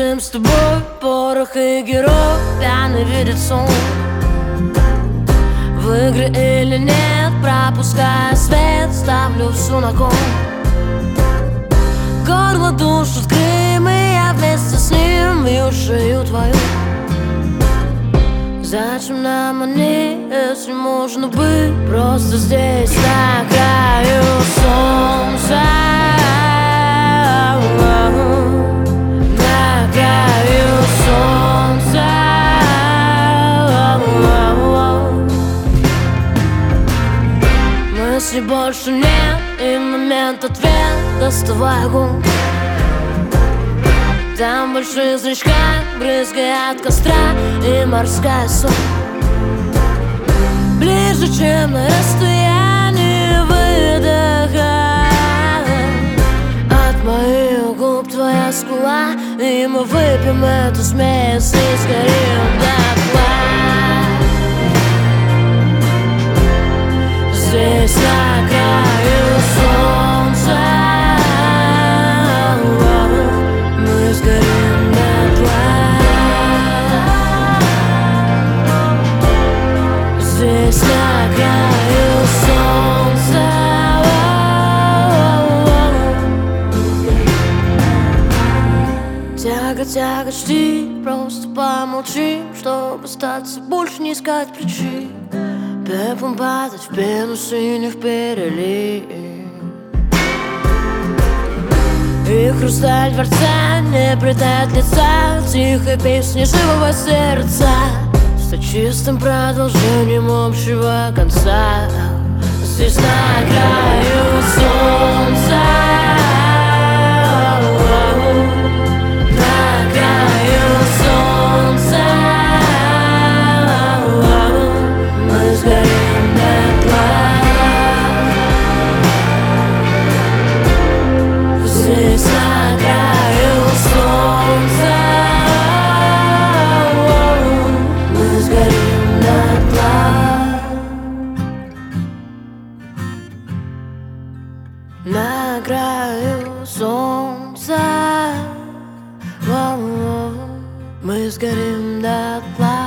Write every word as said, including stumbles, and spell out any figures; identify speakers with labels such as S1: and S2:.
S1: Дым с тобой, порох и герой, пьяный видит сон. В игры или нет, пропуская свет, ставлю всю на кон. Горло душит Крым, и я вместе с ним вью шею твою. Зачем нам они, если можно быть просто здесь, на краю солнца? На краю солнца. Мысли больше нет, и момент ответ, доставай огонь. Там в больших зрачках брызгает от костра и морская соль. Ближе, чем на расстоянии выдоха. От моих губ твоя скула, и мы выпьем эту смесь и сгорим дотла. Здесь на краю солнца мы сгорим дотла. Здесь на краю солнца. Тяга, тяга, жди, просто помолчи, чтобы остаться, больше не искать причин. Пеплом падать в пену синих перелив. И хрусталь дворца не придает лица тихой песни живого сердца, с чистым продолжением общего конца. Здесь на краю солнца. На краю солнца мы сгорим дотла. Здесь на краю солнца мы сгорим дотла. На краю солнца мы сгорим дотла.